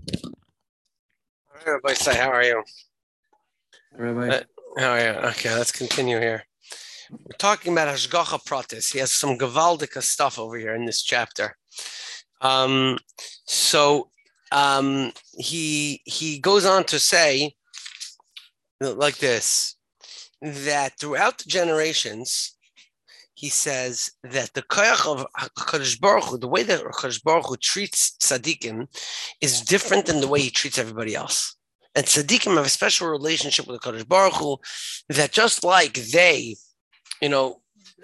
Rabbi Say, how are you? Rabbi. How are you? Okay, let's continue here. We're talking about Hashgacha Pratis. He has some Gavaldika stuff over here in this chapter. Um, so he goes on to say like this, that throughout the generations, he says that the koyach of HaKadosh Baruch Hu, the way that HaKadosh Baruch Hu treats tzaddikim is different than the way he treats everybody else. And tzaddikim have a special relationship with the HaKadosh Baruch Hu that just like they, you know,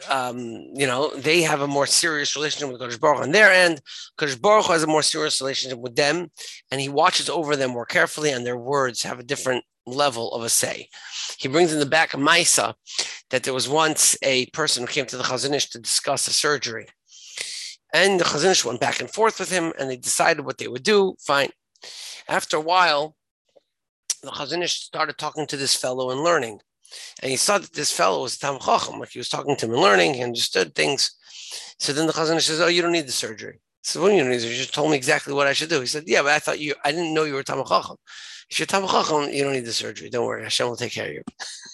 they have a more serious relationship with Kodesh Baruch Hu on their end. Kodesh Baruch Hu has a more serious relationship with them, and he watches over them more carefully, and their words have a different level of a say. He brings in the back of Maisa that there was once a person who came to the Chazon Ish to discuss a surgery. And the Chazon Ish went back and forth with him, and they decided what they would do. Fine. After a while, the Chazon Ish started talking to this fellow and learning. And he saw that this fellow was Tam Chacham, like he was talking to him and learning, he understood things. So then the Chazon Ish says, "Oh, you don't need the surgery." So when you don't need the surgery, you just told me exactly what I should do. He said, "Yeah, but I didn't know you were Tam Chacham. If you're Tam Chacham, you don't need the surgery. Don't worry, Hashem will take care of you."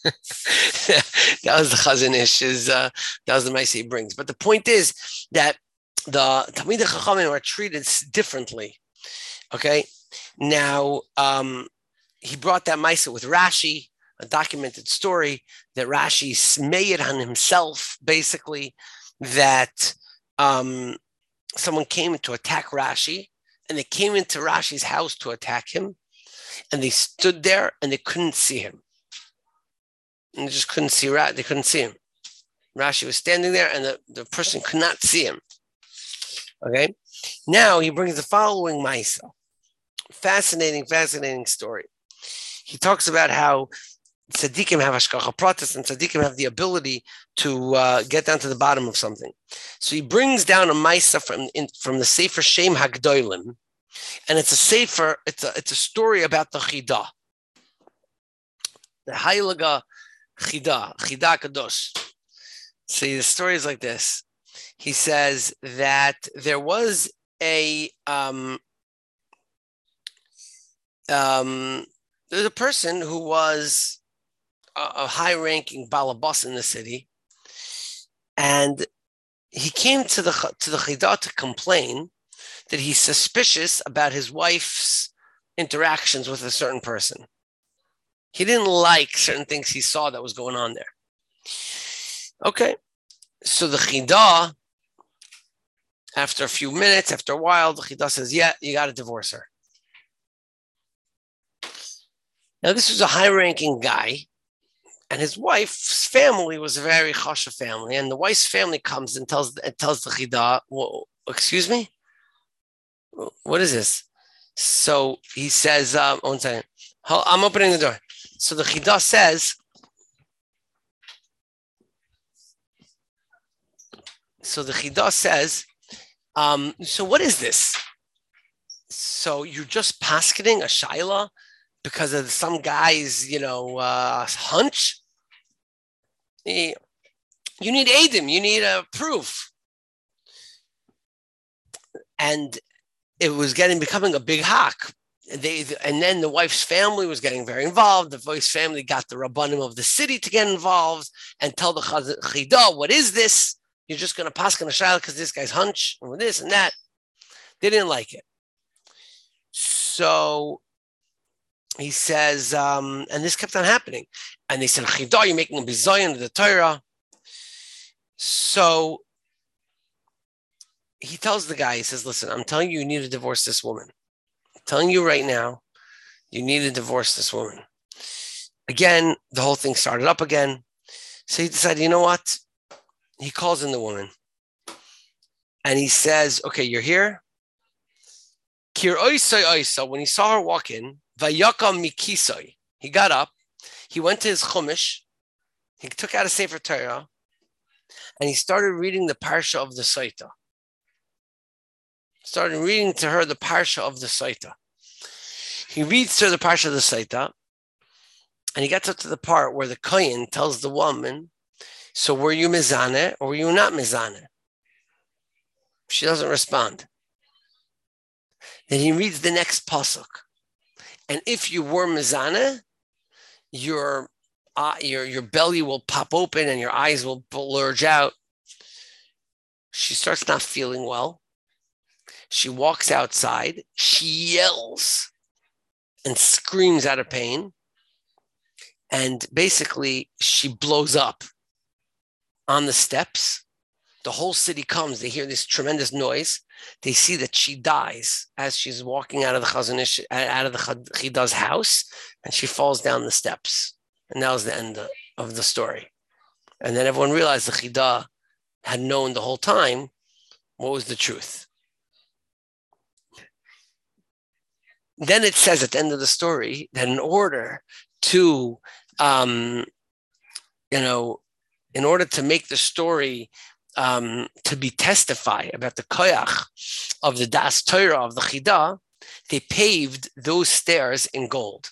That was the Chazon Ish's, that was the Maisa he brings. But the point is that the Talmidei Chachamim are treated differently. Okay, now he brought that Maisa with Rashi, a documented story that Rashi made on himself, basically, that someone came to attack Rashi, and they came into Rashi's house to attack him, and they stood there and they couldn't see him. And they just couldn't see Rashi. They couldn't see him. Rashi was standing there, and the person could not see him. Okay? Now he brings the following Maisa. Fascinating story. He talks about how tzaddikim have hashgacha pratis, and tzaddikim have the ability to get down to the bottom of something. So he brings down a Maisa from the Sefer Shem Hagdolim, and it's a sefer. It's a story about the Chida, the Heilige Chida Kadosh. See, the story is like this. He says that there was there's a person who was a high-ranking balabas in the city, and he came to the Chida to complain that he's suspicious about his wife's interactions with a certain person. He didn't like certain things he saw that was going on there. Okay, so the Chida, after a few minutes, after a while, the Chida says, "Yeah, you got to divorce her." Now, this was a high-ranking guy, and his wife's family was a very chashuv family. And the wife's family comes and tells the Chida, "Well, excuse me? What is this?" So he says, one second. I'm opening the door. So the Chida says, so what is this? So you're just pasketing a shaila because of some guy's, hunch? You need edim, you need a proof. And it was becoming a big hawk. And then the wife's family was getting very involved. The wife's family got the rabbanim of the city to get involved and tell the Chida, "What is this? You're just going to paskin a shaila because this guy's hunch and this and that." They didn't like it. So he says, and this kept on happening. And they said, "Chida, you're making a bizayon of the Torah." So he tells the guy, he says, "Listen, I'm telling you, you need to divorce this woman. I'm telling you right now, you need to divorce this woman." Again, the whole thing started up again. So he decided, you know what? He calls in the woman. And he says, "Okay, you're here." Kir oisai oisa, when he saw her walk in, vayakam mikisai, he got up, he went to his chumash, he took out a Sefer Torah, and he started reading the parsha of the Saita. Started reading to her the parsha of the Saita. He reads to her the parsha of the Saita, and he gets up to the part where the kohen tells the woman, "So were you mizaneh or were you not mizaneh?" She doesn't respond. Then he reads the next pasuk, and if you were mizana, your belly will pop open and your eyes will bulge out. She starts not feeling well. She walks outside. She yells and screams out of pain. And basically, she blows up on the steps. The whole city comes. They hear this tremendous noise. They see that she dies as she's walking out of the Chazon Ish, out of the Chida's house, and she falls down the steps. And that was the end of the story. And then everyone realized the Chida had known the whole time what was the truth. Then it says at the end of the story that in order to, in order to make the story to be testify about the koyach of the Das Torah of the Chida, they paved those stairs in gold.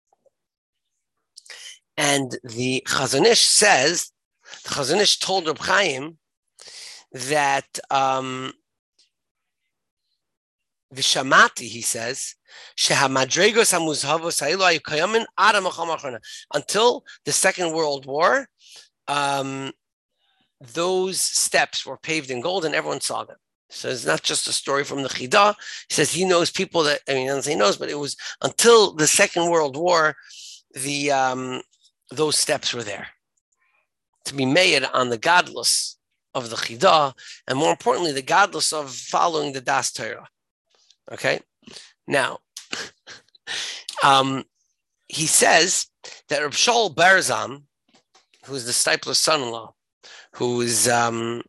And the Chazon Ish says, the Chazon Ish told Reb Chaim that Vishamati, he says, until the Second World War, those steps were paved in gold and everyone saw them. So it's not just a story from the Chida. He says he knows people that, he doesn't say he knows, but it was until the Second World War, those steps were there to be made on the godless of the Chida, and more importantly, the godless of following the Das Torah. Okay? Now, he says that Reb Shaul Berzam, who is the Stipler's son-in-law, who is the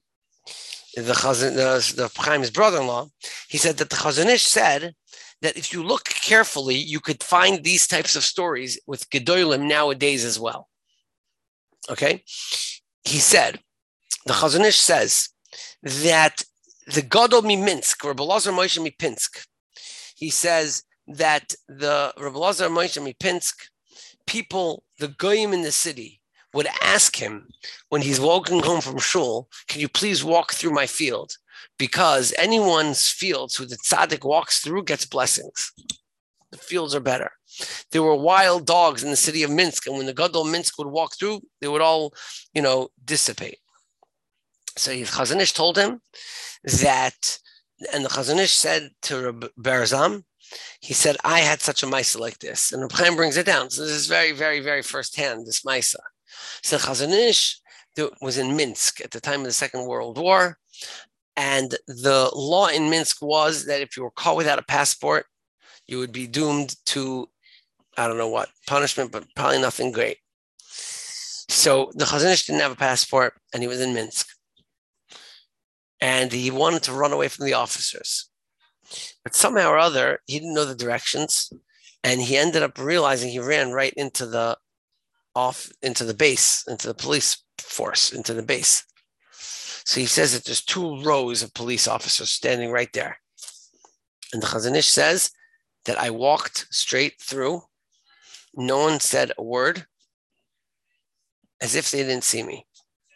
Chaim's brother-in-law, he said that the Chazon Ish said that if you look carefully, you could find these types of stories with Gedolim nowadays as well. Okay? He said, the Chazon Ish says that the Gadol mi Minsk, Rebbe Lazar Moshe mi Pinsk, he says that the Rebbe Lazar Moshe mi Pinsk, people, the goyim in the city, would ask him when he's walking home from shul, can you please walk through my field? Because anyone's fields who the tzaddik walks through gets blessings. The fields are better. There were wild dogs in the city of Minsk, and when the Gadol Minsk would walk through, they would all, dissipate. So the Chazon Ish told him that, and the Chazon Ish said to Reb Berzam, he said, I had such a Maisa like this. And Reb Chaim brings it down. So this is very, very, very firsthand, this Maisa. So Chazon Ish was in Minsk at the time of the Second World War. And the law in Minsk was that if you were caught without a passport, you would be doomed to, I don't know what, punishment, but probably nothing great. So the Chazon Ish didn't have a passport, and he was in Minsk. And he wanted to run away from the officers. But somehow or other, he didn't know the directions, and he ended up realizing he ran right into the base, into the police force, into the base. So he says that there's 2 rows of police officers standing right there. And the Chazon Ish says that I walked straight through. No one said a word, as if they didn't see me.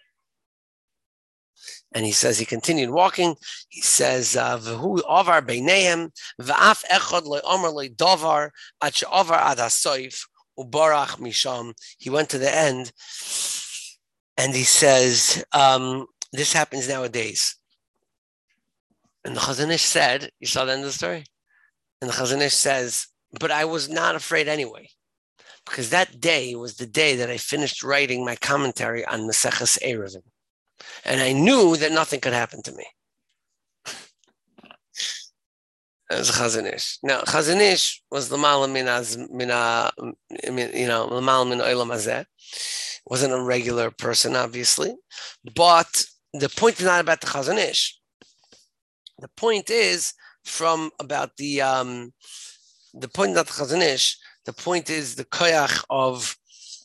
And he says he continued walking. He says, "V'hu avar beinehem v'af echad lo amar lo davar ad she'avar ad hasoif ubarach misham." He went to the end, and he says, "This happens nowadays." And the Chazon Ish said, "You saw the end of the story." And the Chazon Ish says, "But I was not afraid anyway, because that day was the day that I finished writing my commentary on Maseches Eruvin. And I knew that nothing could happen to me." That was Chazon Ish. Now, Chazon Ish was l'mala min olam hazeh. Wasn't a regular person, obviously. But the point is not about the Chazon Ish. The point is about the point not the Chazon Ish. The point is the koyach of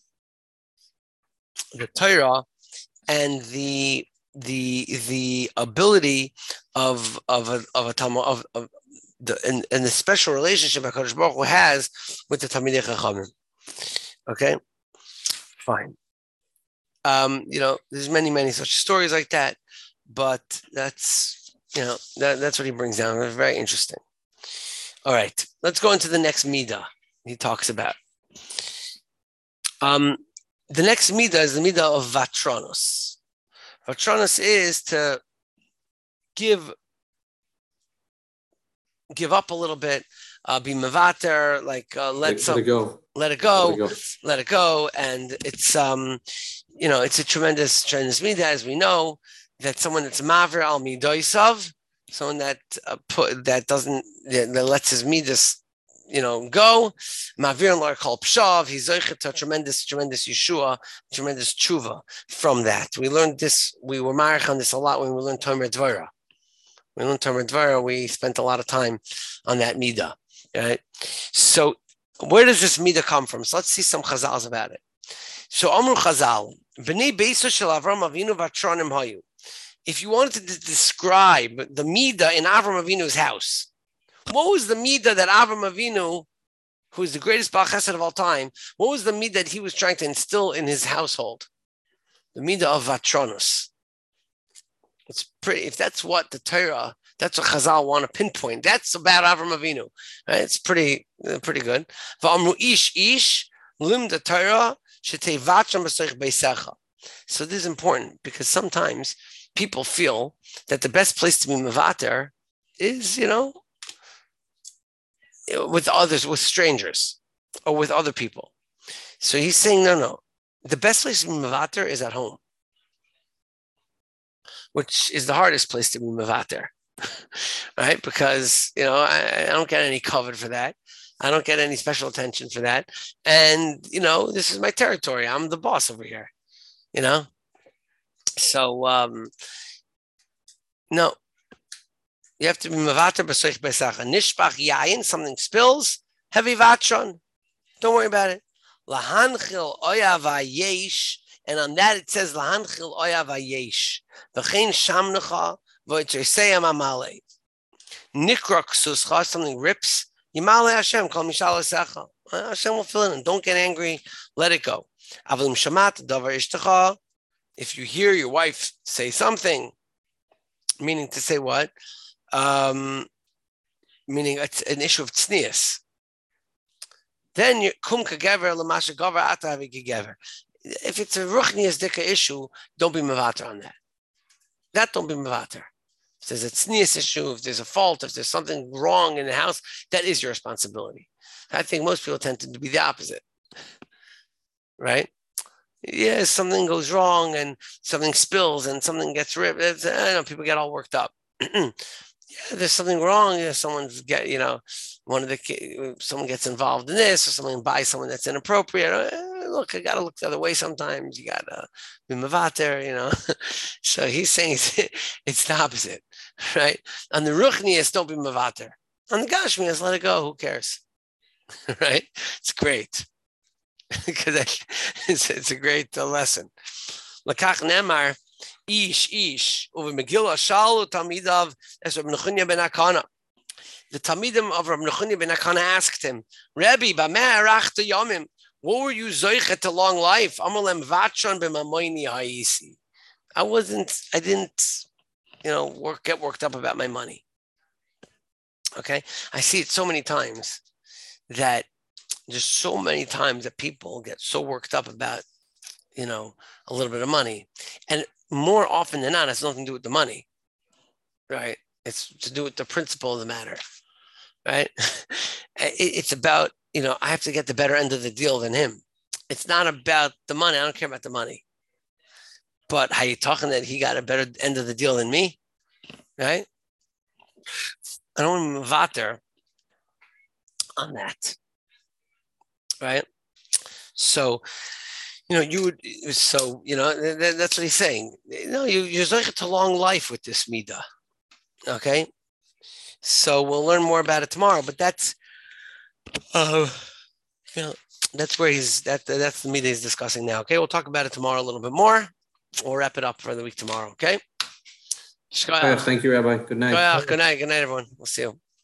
the Torah and the ability of a Talmud and the special relationship HaKadosh Baruch Hu has with the Talmidei Chachamim. Okay, fine. There's many such stories like that, but that's what he brings down. It's very interesting. All right, let's go into the next midah he talks about. The next midah is the midah of vatronos. Vatronos is to give up a little bit, be mevater, let it go, and it's it's a tremendous midah, as we know, that someone that's maver al midoisav, someone that that lets his midas go. Mavir and Lar Kol Pshav, he's zoichet a tremendous Yeshua, tremendous tshuva from that. We learned this, we were marich on this a lot when we learned Tomer Dvara. We spent a lot of time on that midah. Right? So where does this midah come from? So let's see some chazals about it. So Amru Chazal, B'nei Beiso Shel Avram Avinu Vatronim Hayu. If you wanted to describe the midah in Avram Avinu's house, what was the midah that Avram Avinu, who is the greatest Baal Chesed of all time, what was the midah that he was trying to instill in his household? The midah of Vatronos. It's pretty. If that's what the Torah, that's what Chazal want to pinpoint. That's about Avram Avinu. Right? It's pretty good. V'amru ish lim the Torah shetei vatram b'soich beisecha. So this is important because sometimes people feel that the best place to be mevater is, with others, with strangers, or with other people. So he's saying, no. The best place to be mevater is at home, which is the hardest place to be mevater, right? Because, I don't get any covered for that. I don't get any special attention for that. And, this is my territory. I'm the boss over here, So, no. You have to be mevater b'soich b'sacha. Nishpach yayin, something spills, heavy vatron. Don't worry about it. Lahanchil oyav hayesh, and on that it says lahanchil oyav hayesh. V'chein shamnecha v'yitzreiseyam amale. Nikra ksuscha, something rips. Yimale Hashem kol mishal esecha. Hashem will fill it in. Don't get angry. Let it go. Avalim shamat davar ishtecha. If you hear your wife say something, meaning to say what? Meaning it's an issue of tznius. Then you kum kagever l'masha gaver atavi kagever. If it's a ruchnias dika issue, don't be mevater on that. That don't be mevater. If there's a tznius issue, if there's a fault, if there's something wrong in the house, that is your responsibility. I think most people tend to be the opposite, right? Yeah, something goes wrong and something spills and something gets ripped. I know people get all worked up. Yeah, there's something wrong. Someone's someone gets involved in this, or someone buys someone that's inappropriate. Look, I gotta look the other way sometimes. You gotta be mevater, So he's saying it's the opposite, right? On the ruchnias, don't be mevater. On the gashmias, let it go. Who cares, right? It's great because it's a great lesson. Lakach nemar. Ish, over Megillah, Shalu Tamidav, as Rabbi Nechunya ben Akana. The Tamidim of Rabbi Nechunya ben Akana asked him, Rabbi, B'meh arachta yomim, what were you zoichet to long life? Amalem vatron b'mamoyni ha'isi. I didn't, get worked up about my money. Okay? I see it so many times that people get so worked up about, a little bit of money. And more often than not, it has nothing to do with the money, right? It's to do with the principle of the matter, right? It's about, I have to get the better end of the deal than him. It's not about the money. I don't care about the money. But how you talking that he got a better end of the deal than me, right? I don't want to mevater on that, right? So, that's what he's saying. You're zoichet to long life with this midah. Okay? So we'll learn more about it tomorrow, but that's that's where that's the midah he's discussing now. Okay, we'll talk about it tomorrow a little bit more. We'll wrap it up for the week tomorrow, okay? Thank you, Rabbi. Good night. Good night, everyone. We'll see you.